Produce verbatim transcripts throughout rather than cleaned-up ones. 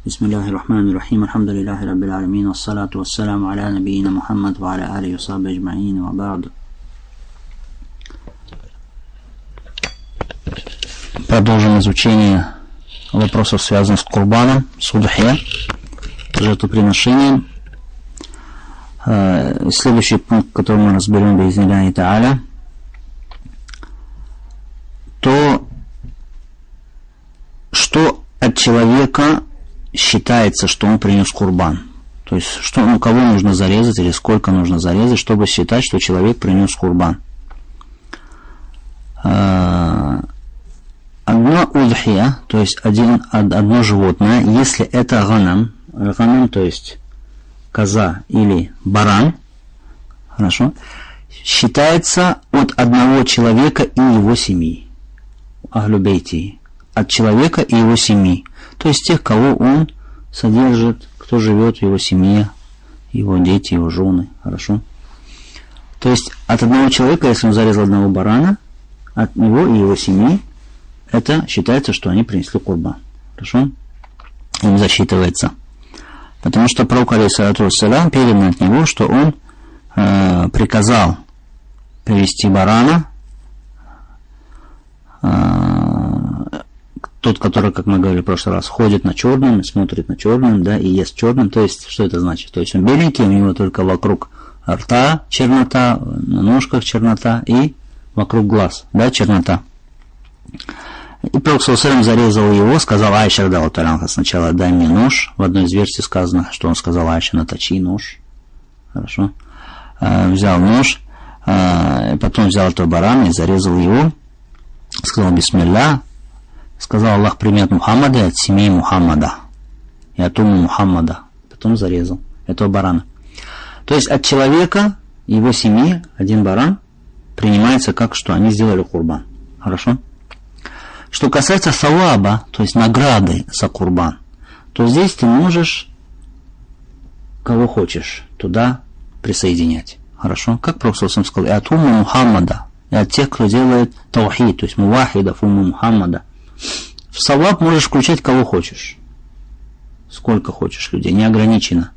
Бисмиллахи рахмани рахим, алхамдулиллахи раббил алямин, вассалату вассаламу аля набиина Мухаммад ва аля алихи ва сахбихи аджмаин, ва ба'д. Продолжим изучение вопросов, связанных с курбаном, с удхия, жертвоприношением. Следующий пункт, который мы разберем би'изниллахи та'аля, то, что от человека считается, что он принес курбан. То есть, что, ну, кого нужно зарезать или сколько нужно зарезать, чтобы считать, что человек принес курбан. Одно удхия, то есть один, одно животное, если это ганам, ганам, то есть коза или баран, хорошо, считается от одного человека и его семьи. Ахлю бейти, от человека и его семьи. То есть тех, кого он содержит, кто живет в его семье, его дети, его жены, хорошо. То есть от одного человека, если он зарезал одного барана, от него и его семьи, это считается, что они принесли курбан. Хорошо? Им засчитывается. Потому что пророк, алейхиссалату вассалям, передано от него, что он э, приказал привести барана, э, тот, который, как мы говорили в прошлый раз, ходит на черном, смотрит на черном, да, и ест черным. То есть, что это значит? То есть он беленький, у него только вокруг рта чернота, на ножках чернота и вокруг глаз, да, чернота. И пророк саллаллаху зарезал его, сказал Айша, радхиаллаху та'аля, сначала дай мне нож. В одной из версий сказано, что он сказал Айше, наточи нож. Хорошо. А, взял нож, а, потом взял этого барана и зарезал его. Сказал бисмилля. Сказал Аллах примет Мухаммада от семьи Мухаммада и от умма Мухаммада. Потом зарезал этого барана. То есть от человека и его семьи один баран принимается как, что они сделали курбан. Хорошо? Что касается саваба, то есть награды за курбан, то здесь ты можешь кого хочешь туда присоединять. Хорошо? Как пророк саллаллаху алейхи ва саллям сказал, и от умма Мухаммада, и от тех, кто делает таухид, то есть мувахидов умма Мухаммада. В саваб можешь включать кого хочешь. Сколько хочешь людей, неограниченно.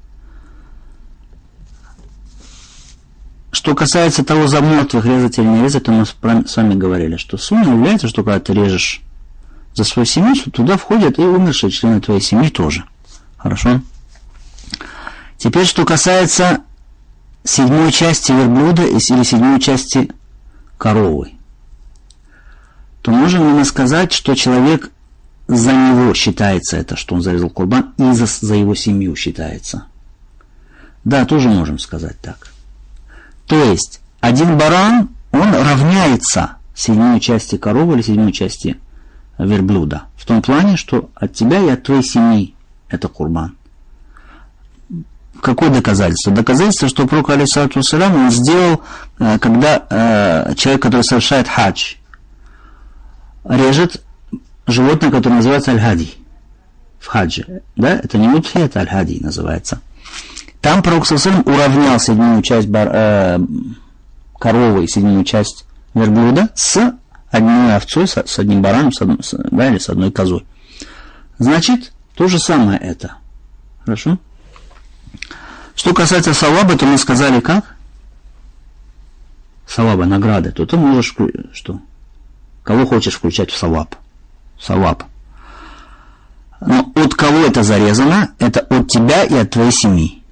Что касается того, за мертвых резать или не резать, то мы с вами говорили, что сунна является, что когда ты режешь за свою семью, то туда входят и умершие члены твоей семьи тоже. Хорошо? Теперь, что касается седьмой части верблюда или седьмой части коровы, то можем ли мы сказать, что человек за него считается это, что он зарезал курбан, и за, за его семью считается? Да, тоже можем сказать так. То есть, один баран, он равняется седьмой части коровы или седьмой части верблюда. В том плане, что от тебя и от твоей семьи это курбан. Какое доказательство? Доказательство, что пророк, алейхиссалату вассалям, он сделал, когда э, человек, который совершает хадж, режет животное, которое называется аль-хади в хаджи. Да? Это не мудхия, это аль-хади называется. Там пророк саллаллаху алейхи ва саллям уравнял седьмую часть бар, э, коровы и седьмую часть верблюда с одной овцой, с, с одним бараном, с одной, с, да, или с одной козой. Значит, то же самое это. Хорошо? Что касается саваба, то мы сказали как? Саваба, награды. То ты можешь, что? Кого хочешь включать в саваб. Саваб. Но от кого это зарезано? Это от тебя и от твоей семьи.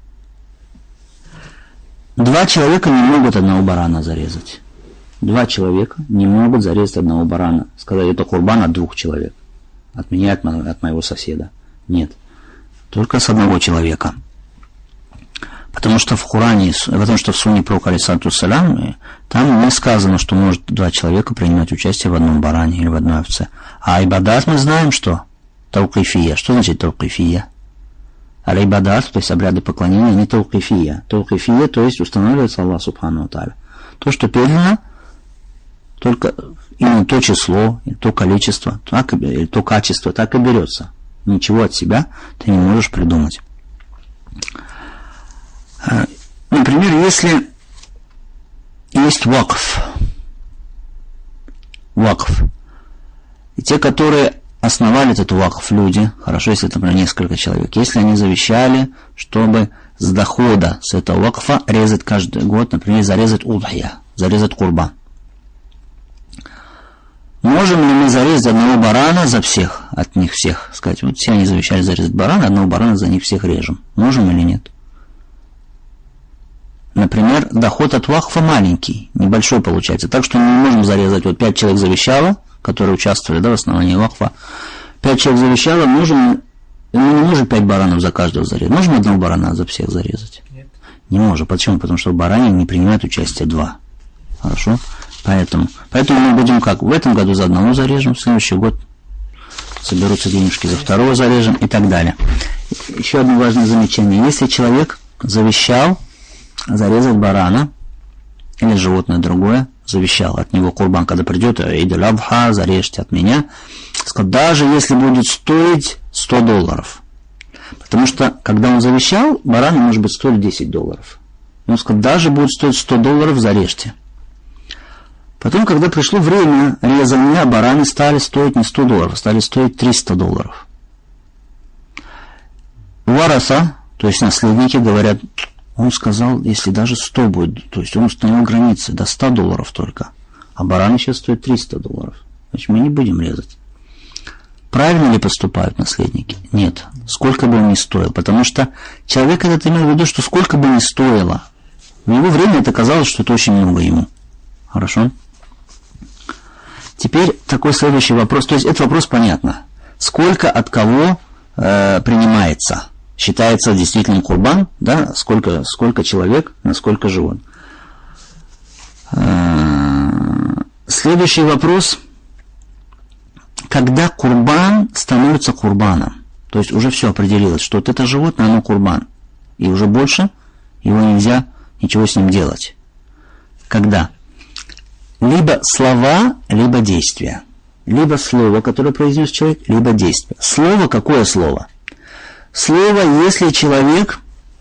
Два человека не могут одного барана зарезать. Два человека не могут зарезать одного барана. Сказать, это курбан от двух человек. От меня, от, мо- от моего соседа. Нет. Только с одного человека. Потому что в Коране, потому что в Сунне пророка, алейхиссалату вассалям, там не сказано, что может два человека принимать участие в одном баране или в одной овце. А ибадат мы знаем, что таукифия. Что значит таукифия? Аль-ибадат, то есть обряды поклонения, не таукифия. Таукифия, то есть устанавливается Аллах субхану ва тааля. То, что передано, только именно то число, то количество, так и, или то качество, так и берется. Ничего от себя ты не можешь придумать. Например, если есть вакф, вакф, и те, которые основали этот вакф люди, хорошо, если это, например, несколько человек, если они завещали, чтобы с дохода с этого вакфа резать каждый год, например, зарезать удхия, зарезать курбан. Можем ли мы зарезать одного барана за всех, от них всех? Сказать, вот все они завещали зарезать барана, одного барана за них всех режем. Можем или нет? Например, доход от вакфа маленький, небольшой получается. Так что мы не можем зарезать, вот пять человек завещало, которые участвовали, да, в основании вакфа. Пять человек завещало, можем, мы не можем пять баранов за каждого зарезать. Можем одного барана за всех зарезать? Нет. Не можем. Почему? Потому что в баране не принимают участие два. Хорошо? Поэтому, поэтому мы будем как? В этом году за одного зарежем, в следующий год соберутся денежки, за второго зарежем и так далее. Еще одно важное замечание. Если человек завещал зарезать барана или животное другое, завещал от него курбан, когда придет Идуль Адха, зарежьте от меня, сказал, даже если будет стоить сто долларов. Потому что, когда он завещал, баран может быть стоит десять долларов. Он сказал, даже будет стоить сто долларов, зарежьте. Потом, когда пришло время резания, бараны стали стоить не сто долларов, стали стоить триста долларов. Вараса, то есть наследники, говорят, он сказал, если даже сто будет, то есть он установил границы до ста долларов только, а бараны сейчас стоят триста долларов. Значит, мы не будем резать. Правильно ли поступают наследники? Нет. Сколько бы он ни стоил. Потому что человек этот имел в виду, что сколько бы ни стоило. В его время это казалось, что это очень много ему. Хорошо? Теперь такой следующий вопрос. То есть, этот вопрос понятно. Сколько от кого э, принимается? Считается действительно курбан, да? Сколько, сколько человек, на сколько живот. Э, следующий вопрос. Когда курбан становится курбаном, то есть уже все определилось, что вот это животное, оно курбан, и уже больше его нельзя ничего с ним делать. Когда? Либо слова, либо действия. Либо слово, которое произнес человек, либо действие. Слово, какое слово? Слово, если человек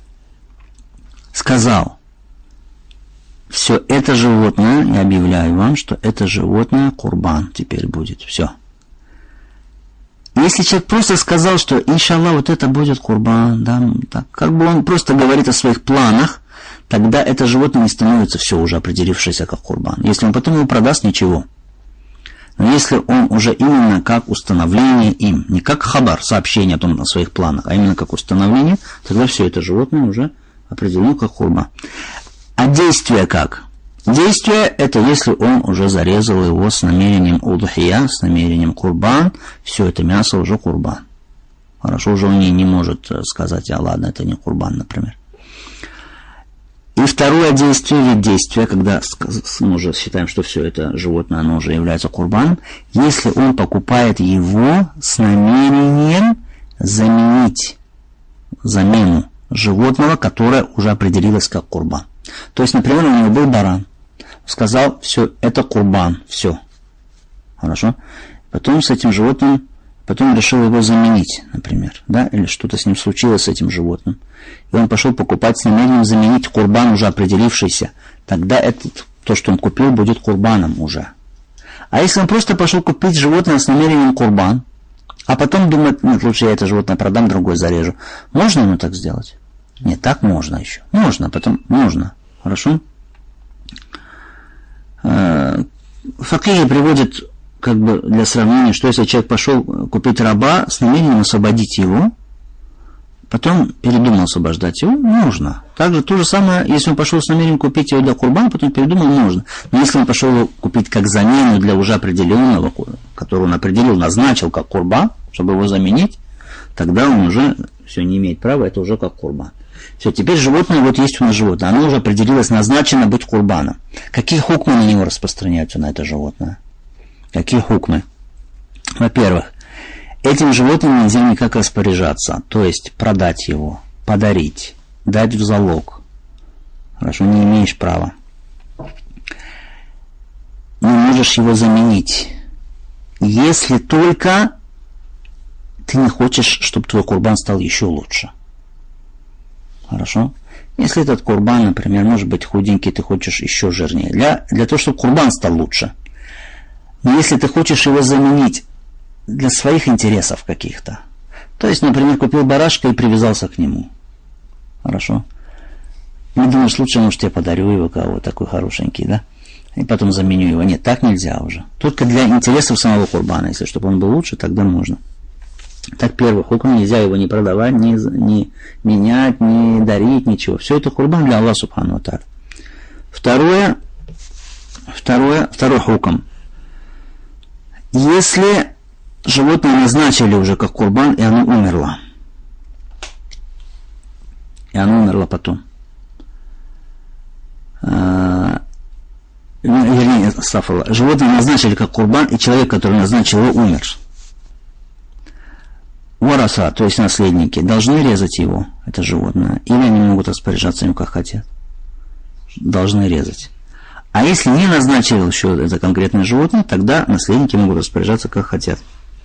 сказал, все, это животное, я объявляю вам, что это животное курбан теперь будет, все. Если человек просто сказал, что, иншаллах, вот это будет курбан, да, так, как бы он просто говорит о своих планах, тогда это животное не становится все уже определившееся как курбан. Если он потом его продаст, ничего. Но если он уже именно как установление им, не как хабар, сообщение о том, о своих планах, а именно как установление, тогда все это животное уже определено как курбан. А действие как? Действие – это если он уже зарезал его с намерением удхия, с намерением курбан, все это мясо уже курбан. Хорошо, уже он не, не может сказать, а ладно, это не курбан, например. И второе действие, вид действия, когда мы уже считаем, что все это животное, оно уже является курбаном, если он покупает его с намерением заменить замену животного, которое уже определилось как курбан. То есть, например, у него был баран. Сказал, все, это курбан, все. Хорошо? Потом с этим животным, потом решил его заменить, например, да, или что-то с ним случилось с этим животным. И он пошел покупать с намерением заменить курбан, уже определившийся. Тогда этот, то, что он купил, будет курбаном уже. А если он просто пошел купить животное с намерением курбан, а потом думает, нет, лучше я это животное продам, другое зарежу. Можно ему так сделать? Нет, так можно еще. Можно, потом можно. Хорошо? Факихи приводят как бы для сравнения, что если человек пошел купить раба с намерением освободить его, потом передумал освобождать его, можно. Также то же самое, если он пошел с намерением купить его для курбана, потом передумал, можно. Но если он пошел его купить как замену для уже определенного, который он определил, назначил как курбан, чтобы его заменить, тогда он уже все не имеет права, это уже как курбан. Все, теперь животное, вот есть у нас животное, оно уже определилось, назначено быть курбаном. Какие хукмы на него распространяются, на это животное? Какие хукмы? Во-первых, этим животным нельзя никак распоряжаться, то есть продать его, подарить, дать в залог. Хорошо, не имеешь права. Не можешь его заменить, если только ты не хочешь, чтобы твой курбан стал еще лучше. Хорошо? Если этот курбан, например, может быть худенький, ты хочешь еще жирнее. Для, для того, чтобы курбан стал лучше. Но если ты хочешь его заменить для своих интересов каких-то. То есть, например, купил барашка и привязался к нему. Хорошо. Не думаешь, лучше, может, я подарю его кого такой хорошенький, да? И потом заменю его. Нет, так нельзя уже. Только для интересов самого курбана. Если чтобы он был лучше, тогда можно. Так, первый хукм, нельзя его не продавать, не, не менять, не дарить, ничего. Все это курбан для Аллаха субхану ва тааля. Второе, второе, второй хукм. Если животное назначили уже как курбан, и оно умерло. И оно умерло потом. А, вернее, стафала. Животное назначили как курбан, и человек, который назначил его, умер. Вараса, то есть наследники, должны резать его, это животное, или они могут распоряжаться им как хотят. Должны резать. А если не назначили еще это конкретное животное, тогда наследники могут распоряжаться как хотят.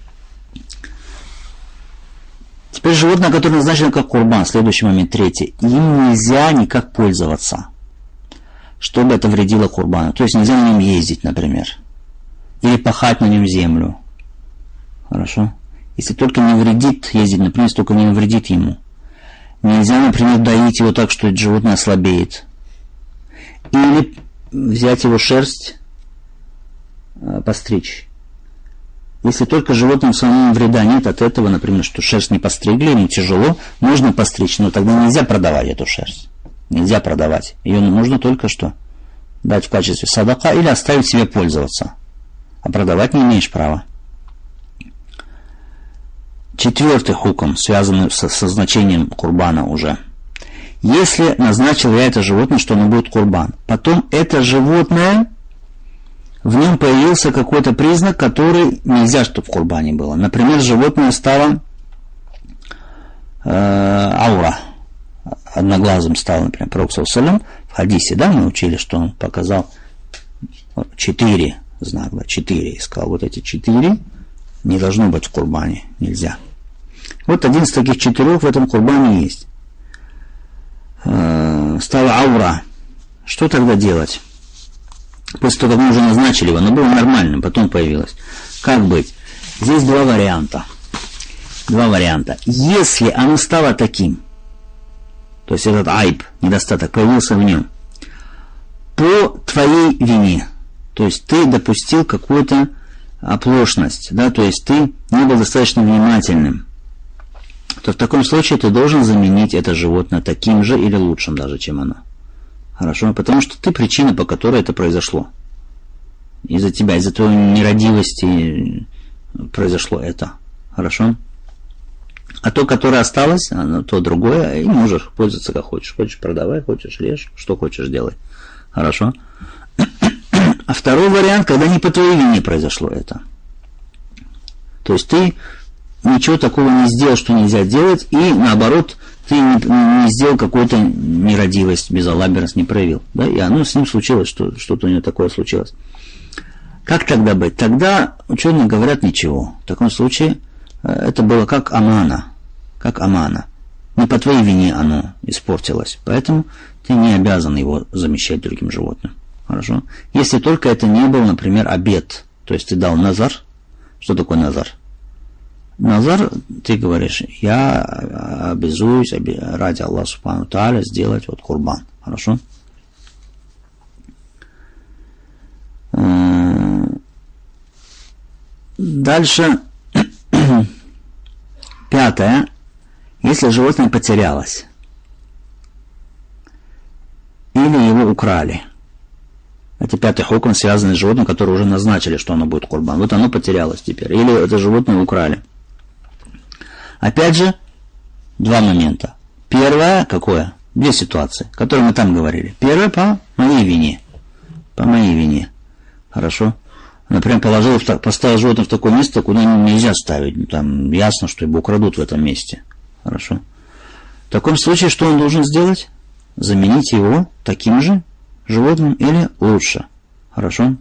Теперь животное, которое назначено как курбан, следующий момент, третий, им нельзя никак пользоваться, чтобы это вредило курбану. То есть нельзя на нем ездить, например, или пахать на нем землю. Хорошо? Если только не вредит ездить, например, если только не навредит ему. Нельзя, например, доить его так, что это животное ослабеет. Или взять его шерсть, постричь. Если только животному самому вреда нет от этого, например, что шерсть не постригли, ему тяжело, можно постричь, но тогда нельзя продавать эту шерсть. Нельзя продавать. Ее можно только что дать в качестве садака или оставить себе пользоваться. А продавать не имеешь права. Четвертый хукм, связанный со, со значением курбана уже. Если назначил я это животное, что оно будет курбан, потом это животное, в нем появился какой-то признак, который нельзя, чтобы в курбане было. Например, животное стало э, аура, одноглазым стало, например, Пророк саллаллаху алейхи ва саллям, в хадисе, да, мы учили, что он показал четыре знака, четыре, и сказал, вот эти четыре не должно быть в курбане, нельзя. Вот один из таких четырех в этом курбане есть. Э, стала аура. Что тогда делать? После того, как мы уже назначили его, оно было нормальным, потом появилось. Как быть? Здесь два варианта. Два варианта. Если оно стало таким, то есть этот айб, недостаток, появился в нем, по твоей вине, то есть ты допустил какую-то оплошность, да, то есть ты не был достаточно внимательным, то в таком случае ты должен заменить это животное таким же или лучшим даже, чем оно. Хорошо? Потому что ты причина, по которой это произошло. Из-за тебя, из-за твоей нерадивости произошло это. Хорошо? А то, которое осталось, оно, то другое, и можешь пользоваться как хочешь. Хочешь продавай, хочешь режь, что хочешь делай. Хорошо? А второй вариант, когда не по твоей вине произошло это. То есть ты ничего такого не сделал, что нельзя делать, и наоборот, ты не, не сделал какую-то нерадивость, безалаберность не проявил. Да? И оно с ним случилось, что, что-то у него такое случилось. Как тогда быть? Тогда ученые говорят ничего. В таком случае это было как амана. Как амана. Не по твоей вине оно испортилось. Поэтому ты не обязан его замещать другим животным. Хорошо? Если только это не был, например, обет. То есть ты дал назар. Что такое назар? Назар, ты говоришь, я обязуюсь ради Аллаха субхану ва тааля сделать вот курбан. Хорошо? Дальше. Пятое. Если животное потерялось. Или его украли. Это пятый хукм, связанный с животным, которое уже назначили, что оно будет курбан. Вот оно потерялось теперь. Или это животное украли. Опять же, два момента. Первое, какое? Две ситуации, которые мы там говорили. Первое, по моей вине. По моей вине. Хорошо? Например, положил, поставил животное в такое место, куда нельзя ставить. Там ясно, что его украдут в этом месте. Хорошо? В таком случае, что он должен сделать? Заменить его таким же животным или лучше. Хорошо?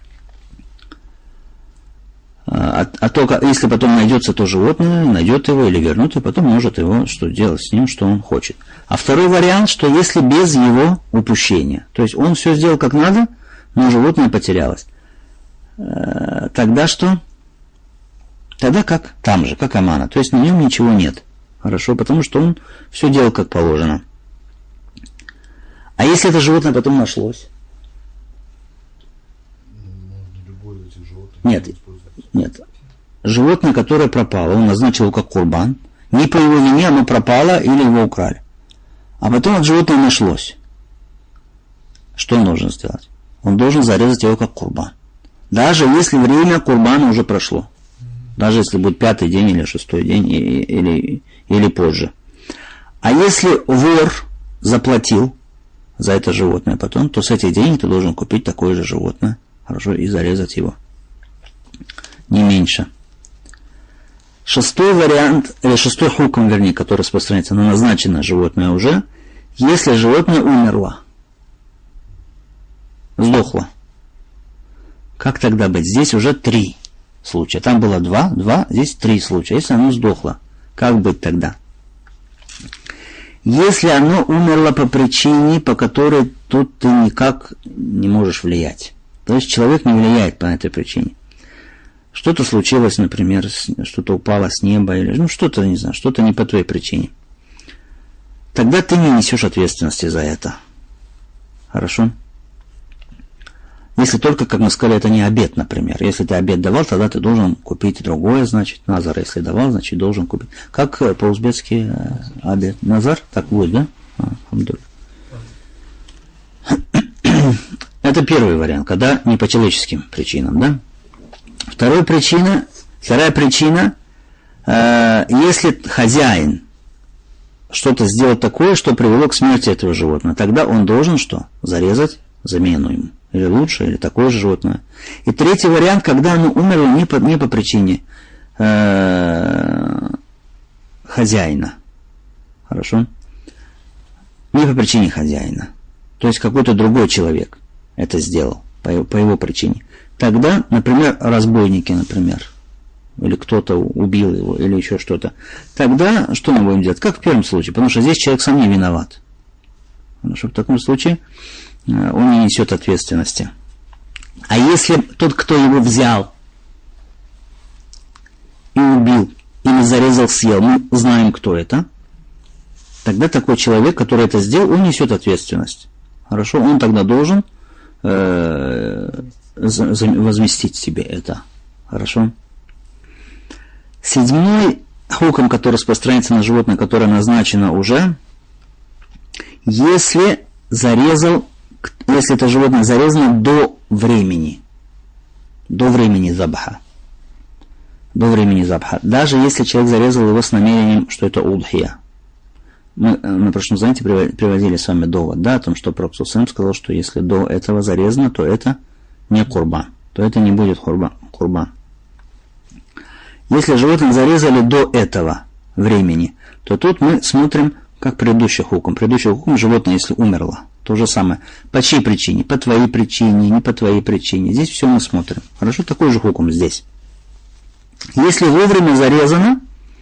А, а то, если потом найдется то животное, найдет его или вернут, и потом может его что делать с ним, что он хочет. А второй вариант, что если без его упущения, то есть он все сделал как надо, но животное потерялось, тогда что? тогда как там же, как амана. То есть на нем ничего нет. Хорошо, потому что он все делал как положено. А если это животное потом нашлось? Нет, нет. Животное, которое пропало, он назначил его как курбан. Не по его вине оно пропало или его украли. А потом это животное нашлось. Что он должен сделать? Он должен зарезать его как курбан. Даже если время курбана уже прошло. Даже если будет пятый день или шестой день или, или, или позже. А если вор заплатил за это животное потом, то с этих денег ты должен купить такое же животное. Хорошо, и зарезать его. Не меньше. Шестой вариант, или шестой хукм, вернее, который распространяется на назначенное животное уже, если животное умерло, сдохло. Как тогда быть? Здесь уже три случая. Там было два, два, здесь три случая. Если оно сдохло, как быть тогда? Если оно умерло по причине, по которой тут ты никак не можешь влиять. То есть человек не влияет по этой причине. Что-то случилось, например, что-то упало с неба, или ну что-то, не знаю, что-то не по твоей причине. Тогда ты не несешь ответственности за это. Хорошо? Если только, как мы сказали, это не обет, например. Если ты обет давал, тогда ты должен купить другое, значит, назар. Если давал, значит, должен купить. Как по-узбекски обет? Назар? Так будет, да? А, это первый вариант, когда не по человеческим причинам, да? Вторая причина, вторая причина, э, если хозяин что-то сделал такое, что привело к смерти этого животного, тогда он должен что? Зарезать замену ему. Или лучше, или такое же животное. И третий вариант, когда оно умерло не по, не по причине э, хозяина. Хорошо? Не по причине хозяина. То есть какой-то другой человек это сделал по, по его причине. Тогда, например, разбойники, например, или кто-то убил его, или еще что-то. Тогда что мы будем делать? Как в первом случае, потому что здесь человек сам не виноват. Потому что в таком случае он не несет ответственности. А если тот, кто его взял и убил, или зарезал, съел, мы знаем, кто это, тогда такой человек, который это сделал, он несет ответственность. Хорошо? Он тогда должен э, возместить себе это. Хорошо? Седьмой хукм, который распространяется на животное, которое назначено уже, если зарезал, если это животное зарезано до времени, до времени забха, до времени забха, даже если человек зарезал его с намерением, что это удхия. Мы на прошлом занятии приводили с вами довод, да, о том, что Пророк сказал, что если до этого зарезано, то это не курбан, то это не будет курбан. Если животное зарезали до этого времени, то тут мы смотрим, как предыдущий хукм. Предыдущий хукм, животное, если умерло, то же самое. По чьей причине? По твоей причине, не по твоей причине. Здесь все мы смотрим. Хорошо? Такой же хукм здесь. Если вовремя зарезано,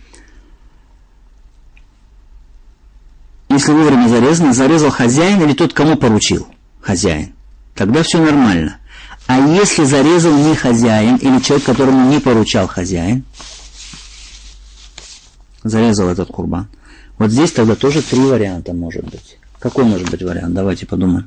если вовремя зарезано, зарезал хозяин или тот, кому поручил хозяин, тогда все нормально. А если зарезал не хозяин, или человек, которому не поручал хозяин, зарезал этот курбан, вот здесь тогда тоже три варианта может быть. Какой может быть вариант? Давайте подумаем.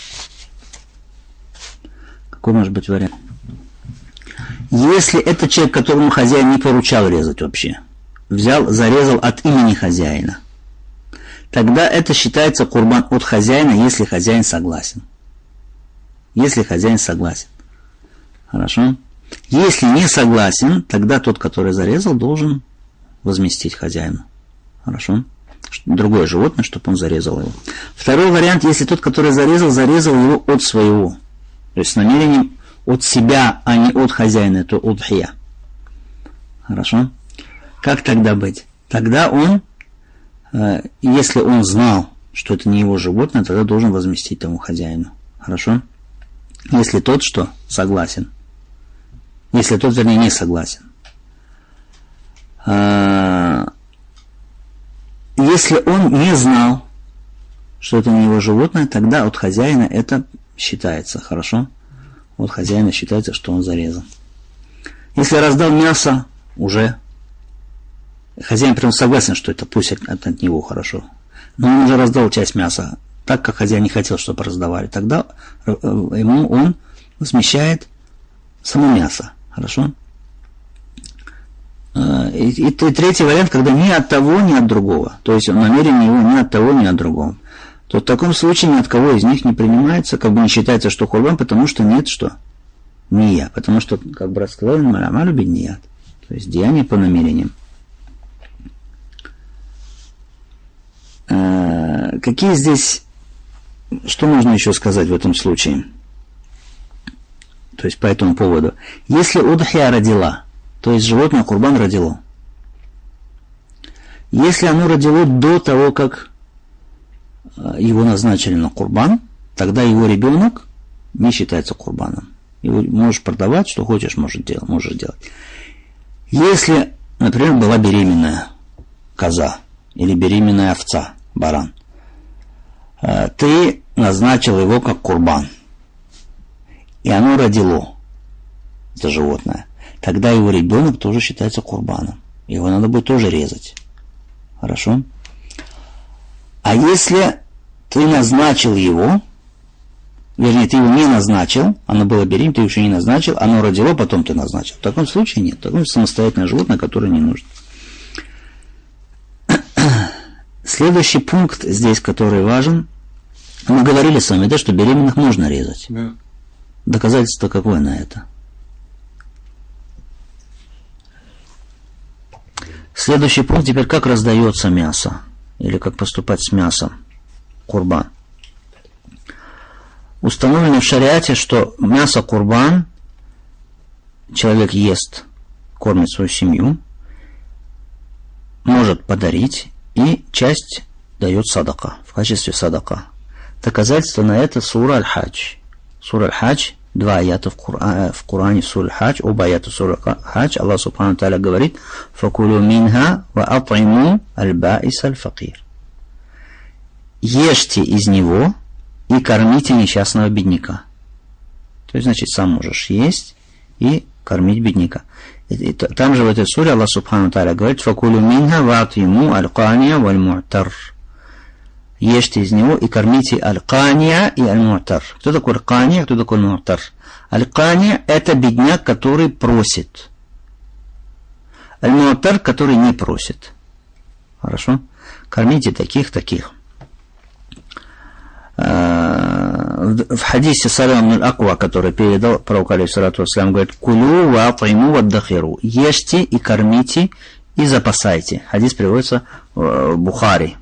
Какой может быть вариант? Если это человек, которому хозяин не поручал резать вообще, взял, зарезал от имени хозяина, тогда это считается курбан от хозяина, если хозяин согласен. Если хозяин согласен. Хорошо? Если не согласен, тогда тот, который зарезал, должен возместить хозяину. Хорошо? Другое животное, чтобы он зарезал его. Второй вариант, если тот, который зарезал, зарезал его от своего. То есть с намерением от себя, а не от хозяина, это удхия. Хорошо? Как тогда быть? Тогда он, э, если он знал, что это не его животное, тогда должен возместить тому хозяину. Хорошо? Если тот, что согласен. Если тот, вернее, не согласен. А, если он не знал, что это не его животное, тогда от хозяина это считается. Хорошо? От хозяина считается, что он зарезан. Если раздал мясо уже хозяин прям согласен, что это пусть от, от него хорошо. Но он уже раздал часть мяса, так как хозяин не хотел, чтобы раздавали. Тогда ему он смещает само мясо. Хорошо? И, и, и третий вариант, когда ни от того, ни от другого. То есть намерение его ни от того, ни от другого. То в таком случае ни от кого из них не принимается, как бы не считается, что курбан, потому что нет что? Ния. Потому что, как брат сказал, маля любит ният. То есть деяние по намерениям. А, какие здесь, что можно еще сказать в этом случае? То есть по этому поводу. Если удхия родила, то есть животное курбан родило. Если оно родило до того, как его назначили на курбан, тогда его ребенок не считается курбаном. Его можешь продавать, что хочешь, можешь делать, можешь делать. Если, например, была беременная коза или беременная овца, баран, ты назначил его как курбан, и оно родило, это животное, тогда его ребенок тоже считается курбаном. Его надо будет тоже резать. Хорошо? А если ты назначил его, вернее, ты его не назначил, оно было беременное, ты его еще не назначил, оно родило, потом ты назначил. В таком случае нет. В таком случае самостоятельное животное, которое не нужно. Следующий пункт здесь, который важен. Мы говорили с вами, да, что беременных можно резать. Да. Доказательство какое на это? Следующий пункт теперь, как раздается мясо, или как поступать с мясом, курбан. Установлено в шариате, что мясо курбан человек ест, кормит свою семью, может подарить, и часть дает садака, в качестве садака. Доказательство на это сура Аль-Хадж. Сура Аль-Хадж, два аята в, Кура... в Коране, сура Аль-Хадж, оба аята сура Аль-Хадж, Аллах Субхану Тааля говорит: «Факулу минха ва ат'иму аль-баис аль-факир». Ешьте из него и кормите несчастного бедняка. То есть, значит, сам можешь есть и кормить бедняка. И, и, там же в этой суре Аллах Субхану Тааля говорит: «Факулу минха ва ат'иму аль-кания валь-му'тар». Ешьте из него и кормите аль-кания и аль-му'тар. Кто такой аль-кания, кто такой аль-му'тар? Аль-кания – это бедняк, который просит. Аль-му'тар, который не просит. Хорошо? Кормите таких, таких. В хадисе Салам аль-Аква, который передал пророк алейхиссалату вассалям, говорит: «Кулю ва ат'иму ва аддахиру». Ешьте и кормите и запасайте. Хадис приводится в Бухари.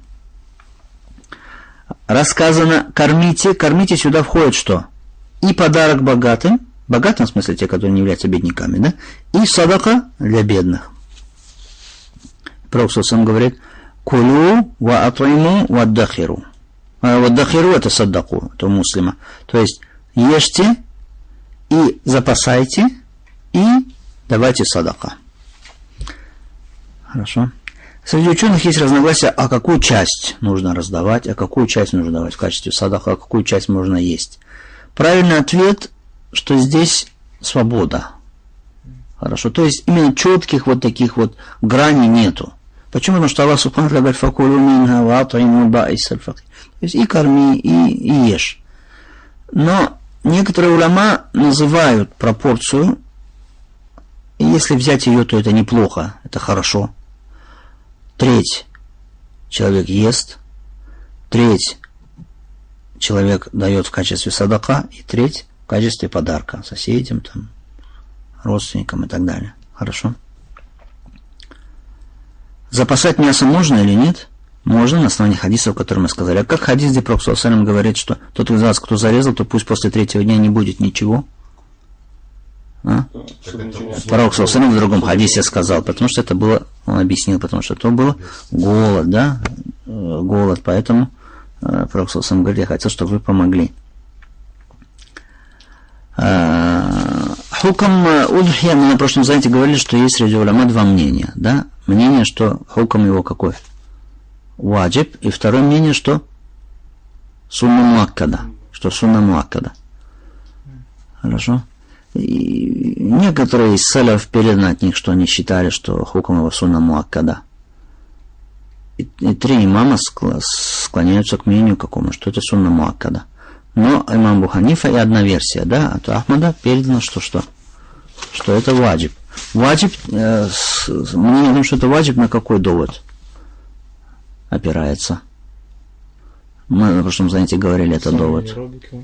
Рассказано: кормите, кормите, сюда входит что? И подарок богатым, богатым в смысле те, которые не являются бедняками, да? И садака для бедных. Пророк сам говорит: кулю ва ат'иму ва аддахиру. Ва аддахиру это садаку, это у муслима. То есть ешьте и запасайте и давайте садака. Хорошо. Среди ученых есть разногласия, а какую часть нужно раздавать, а какую часть нужно давать в качестве садака, а какую часть можно есть. Правильный ответ, что здесь свобода. Хорошо. То есть именно четких вот таких вот граней нету. Почему? Потому что Аллах Субхану Тааля говорит: «Факулу минха ва ат'иму аль-баис аль-факир». То есть и корми, и, и ешь. Но некоторые уляма называют пропорцию, и если взять ее, то это неплохо, это хорошо. Треть человек ест, треть человек дает в качестве садака, и треть в качестве подарка соседям, там, родственникам и так далее. Хорошо? Запасать мясо можно или нет? Можно на основании хадисов, которые мы сказали. А как хадис, где Пророк саллаллаху алейхи ва саллям говорит, что тот из вас, кто зарезал, то пусть после третьего дня не будет ничего? А? Пророк саллаллаху алейхи ва саллям в другом хадисе сказал, потому что это было, он объяснил, потому что то был голод, да, голод, поэтому Пророк саллаллаху алейхи ва саллям говорит: я хотел, чтобы вы помогли. Хукам удхия, мы на прошлом занятии говорили, что есть среди уляма два мнения, да, мнение, что хукам его какой? Ваджиб, и второе мнение, что сунна муаккада, что сунна муаккада. Хорошо? И некоторые из саляф переданы от них, что они считали, что хукм его сунна муаккада. И, и три имама склоняются к мнению какому, что это сунна муаккада. Но имам Абу Ханифа и одна версия, да, от Ахмада передано, что что? Что это ваджиб. Ваджиб, э, с, мнение о том, что это ваджиб, на какой довод опирается? Мы на прошлом занятии говорили, это довод.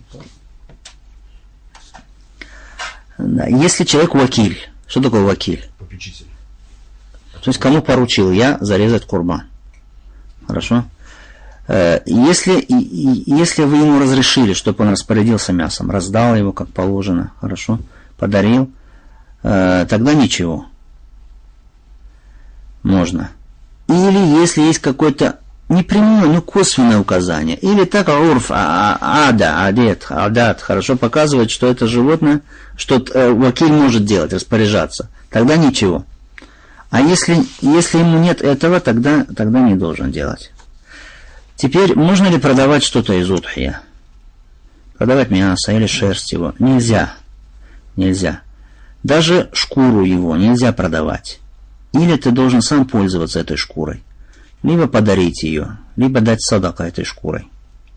Да. Если человек вакиль, что такое вакиль? Попечитель. То есть кому поручил я зарезать курбан? Хорошо? Если, если вы ему разрешили, чтобы он распорядился мясом, раздал его как положено, хорошо, подарил, тогда ничего. Можно. Или если есть какое-то непрямое, но косвенное указание, или так урф, ада, адет, адат, хорошо показывает, что это животное, что вакиль может делать, распоряжаться, тогда ничего. А если, если ему нет этого, тогда, тогда не должен делать. Теперь, можно ли продавать что-то из удхия? Продавать мясо или шерсть его? Нельзя. Нельзя. Даже шкуру его нельзя продавать. Или ты должен сам пользоваться этой шкурой. Либо подарить ее, либо дать садака этой шкурой.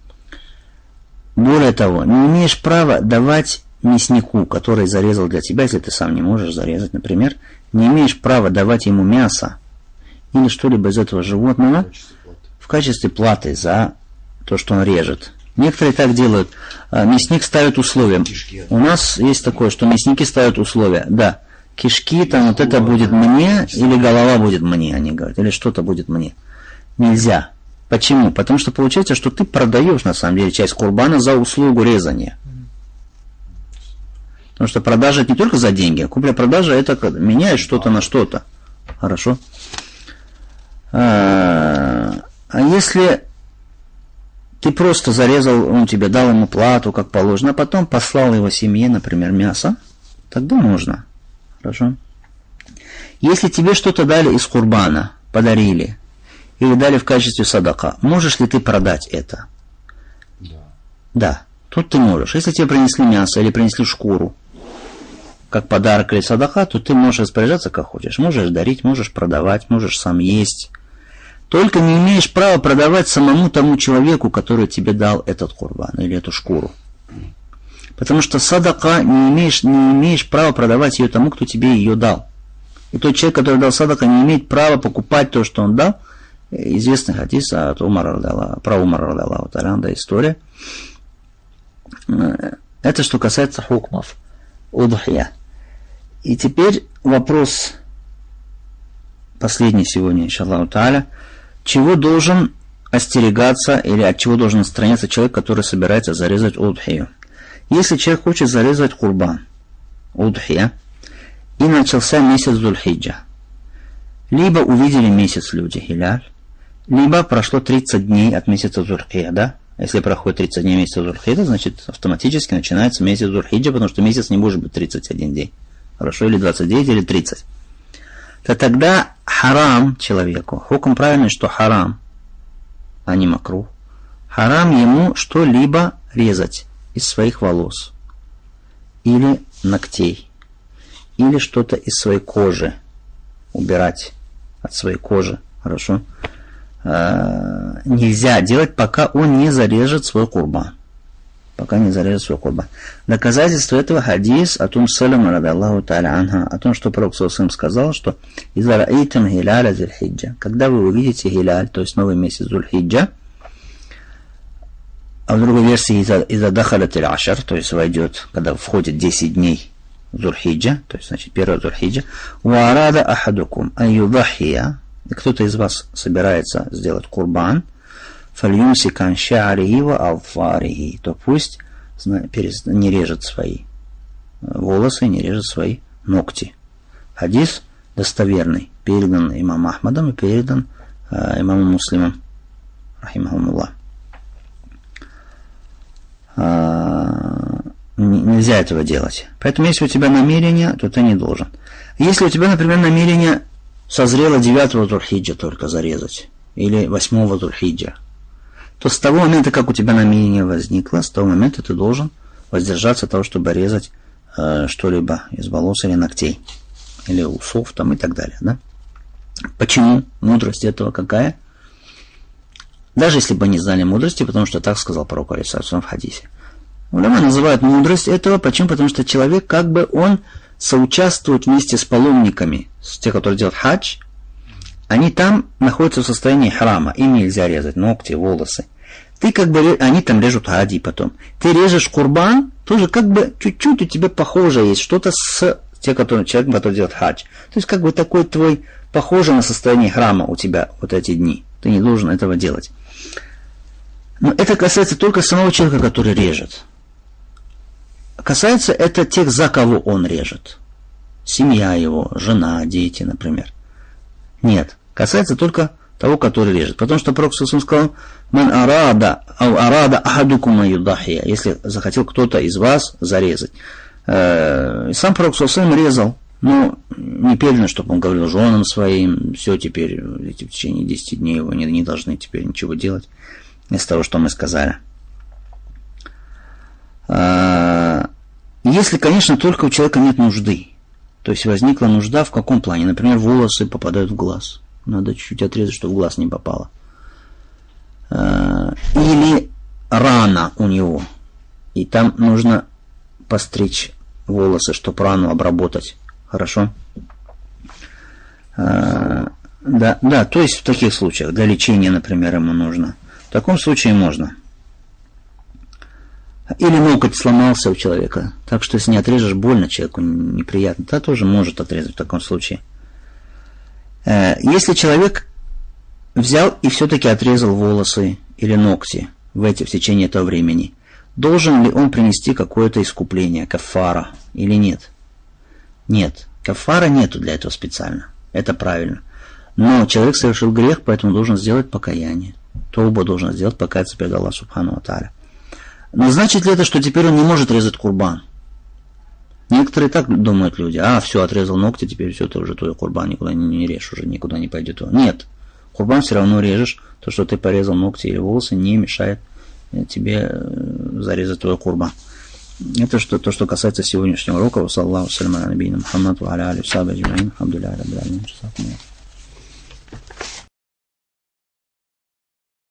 Более того, не имеешь права давать мяснику, который зарезал для тебя, если ты сам не можешь зарезать, например, не имеешь права давать ему мясо или что-либо из этого животного в качестве платы за то, что он режет. Некоторые так делают. Мясник ставит условия. У нас есть такое, что мясники ставят условия. Да, кишки, там вот это будет мне, или голова будет мне, они говорят, или что-то будет мне. Нельзя. Почему? Потому что получается, что ты продаешь на самом деле часть курбана за услугу резания. Потому что продажа это не только за деньги, а купля-продажа это меняет что-то на что-то. Хорошо? А, а если ты просто зарезал, он тебе дал ему плату, как положено, а потом послал его семье, например, мясо, тогда можно. Хорошо? Если тебе что-то дали из курбана, подарили, или дали в качестве садака, можешь ли ты продать это? Да. Да, тут ты можешь. Если тебе принесли мясо или принесли шкуру, как подарок или садака, то ты можешь распоряжаться как хочешь. Можешь дарить, можешь продавать, можешь сам есть. Только не имеешь права продавать самому тому человеку, который тебе дал этот курбан или эту шкуру. Потому что садака не имеешь, не имеешь права продавать ее тому, кто тебе ее дал. И тот человек, который дал садака, не имеет права покупать то, что он дал. Известный хадис от Умара, про Умара радаллаху та'аля, история. Это что касается хукмов удхия. И теперь вопрос последний сегодня, иншаллаху та'аля. Чего должен остерегаться или от чего должен отстраняться человек, который собирается зарезать удхию? Если человек хочет зарезать курбан, удхия, и начался месяц Зуль-Хиджа, либо увидели месяц люди, хиляль, либо прошло тридцать дней от месяца Зуль-Хиджа. Если проходит тридцать дней месяца Зуль-Хиджа, значит автоматически начинается месяц Зуль-Хиджа, потому что месяц не может быть тридцать один день. Хорошо, или двадцать девять, или тридцать. То тогда харам человеку, хукм правильный, что харам, а не макрух, харам ему что-либо резать из своих волос, или ногтей, или что-то из своей кожи, убирать от своей кожи, хорошо, а, нельзя делать, пока он не зарежет свой курбан. Пока не зарежет свой курбан. Доказательство этого хадис от Ум Салама радаллаху та'аля анха, о том, что Пророк саллаллаху алейхи ва саллям сказал, что «Иза ра'итам хиляля зуль-хиджа», когда вы увидите хиляль, то есть новый месяц Зуль-Хиджа, а в другой версии «Иза дахалят иль-ашар», то есть войдет, когда входит десять дней Зуль-Хиджа, то есть, значит, первый Зуль-Хиджа, «Ва арада ахадукум ан юдахия», и кто-то из вас собирается сделать курбан, фальюмсикан ша'арихи ва алфарихи, то пусть не режет свои волосы, не режет свои ногти. Хадис достоверный, передан имамом Ахмадом и передан э, имамом Муслимом, рахимахумуллах. Э, нельзя этого делать. Поэтому, если у тебя намерение, то ты не должен. Если у тебя, например, намерение созрело девятого Зуль-Хиджа только зарезать, или восьмого Зуль-Хиджа, то с того момента, как у тебя намерение возникло, с того момента ты должен воздержаться от того, чтобы резать э, что-либо из волос или ногтей, или усов там и так далее, да? Почему? Мудрость этого какая? Даже если бы не знали мудрости, потому что так сказал пророк алейхиссалям в хадисе. Уляма называют мудрость этого, почему? Потому что человек, как бы он соучаствует вместе с паломниками, с те, которые делают хадж, они там находятся в состоянии храма, им нельзя резать ногти, волосы. Ты как бы, они там режут хади потом. Ты режешь курбан, тоже как бы чуть-чуть у тебя похоже есть, что-то с те, которые, человек, который делает хадж. То есть как бы такой твой, похоже на состояние храма у тебя вот эти дни. Ты не должен этого делать. Но это касается только самого человека, который режет. Касается это тех, за кого он режет. Семья его, жена, дети, например. Нет. Касается только того, который режет. Потому что Пророк сказал: «Ман арада, ау арада ахадукума юдахия», если захотел кто-то из вас зарезать. И сам Пророк резал, но не передано, чтобы он говорил женам своим: все, теперь в течение десяти дней вы не, не должны теперь ничего делать из того, что мы сказали. Если, конечно, только у человека нет нужды. То есть возникла нужда в каком плане? Например, волосы попадают в глаз. Надо чуть-чуть отрезать, чтобы в глаз не попало. Или рана у него. И там нужно постричь волосы, чтобы рану обработать. Хорошо? Да, да, то есть в таких случаях, для лечения, например, ему нужно. В таком случае можно. Или ноготь сломался у человека, так что если не отрежешь, больно человеку, неприятно, то тоже может отрезать в таком случае. Если человек взял и все-таки отрезал волосы или ногти в, эти, в течение этого времени, должен ли он принести какое-то искупление, кафара, или нет? Нет, кафара нету для этого специально, это правильно. Но человек совершил грех, поэтому должен сделать покаяние. Тауба должен сделать, покаяться перед Аллахом субхану ва тааля. Но значит ли это, что теперь он не может резать курбан? Некоторые так думают люди: а, все, отрезал ногти, теперь все, ты уже твой курбан никуда не, не режешь, уже никуда не пойдет. Нет, курбан все равно режешь. То, что ты порезал ногти или волосы, не мешает тебе зарезать твой курбан. Это что, то, что касается сегодняшнего урока. Саллаллаху алейхи ва саллям аля набийина Мухаммад ва аля алихи ва сахбихи аджмаин. Алхамдулиллахи раббил аламин.